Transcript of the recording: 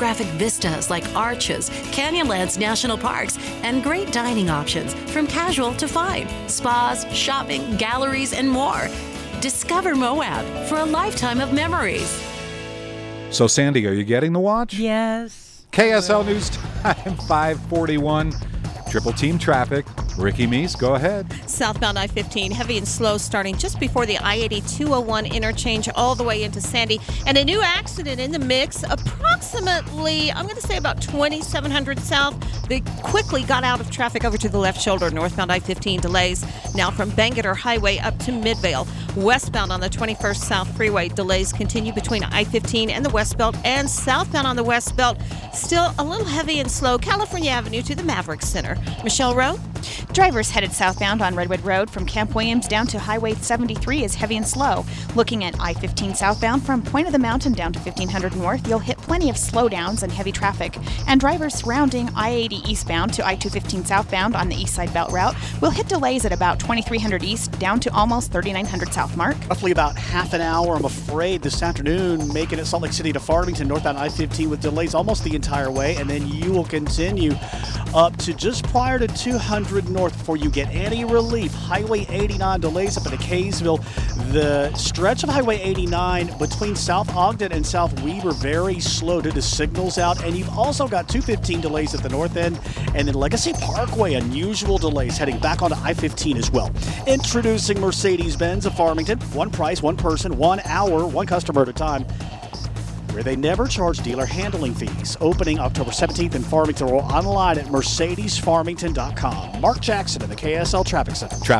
panoramic vistas like Arches, Canyonlands National Parks, and great dining options from casual to fine, spas, shopping, galleries, and more. Discover Moab for a lifetime of memories. So, Sandy, are you getting the watch? Yes. KSL News Time, 5:41. Triple team traffic. Ricky Meese, go ahead. Southbound I-15, heavy and slow starting just before the I-80-201 interchange all the way into Sandy. And a new accident in the mix, approximately, I'm going to say about 2700 south. They quickly got out of traffic over to the left shoulder. Northbound I-15 delays now from Bangerter Highway up to Midvale. Westbound on the 21st South Freeway, delays continue between I-15 and the West Belt. And southbound on the West Belt, still a little heavy and slow. California Avenue to the Maverick Center. Michelle Rowe? Drivers headed southbound on Redwood Road from Camp Williams down to Highway 73 is heavy and slow. Looking at I-15 southbound from Point of the Mountain down to 1500 North, you'll hit plenty of slowdowns and heavy traffic. And drivers surrounding I-80 eastbound to I-215 southbound on the East Side Belt route will hit delays at about 2300 east down to almost 3900 south. Mark? Roughly about half an hour, I'm afraid, this afternoon, making it Salt Lake City to Farmington, northbound I-15 with delays almost the entire way, and then you will continue up to just prior to 200 North before you get any relief. Highway 89 delays up into Kaysville. The stretch of Highway 89 between South Ogden and South Weber very slow due to signals out, and you've also got 215 delays at the north end, and then Legacy Parkway, unusual delays heading back onto I-15 as well. Introducing Mercedes-Benz of Farmington. One price, one person, 1 hour, one customer at a time, where they never charge dealer handling fees. Opening October 17th in Farmington or online at mercedesfarmington.com. Mark Jackson in the KSL Traffic Center.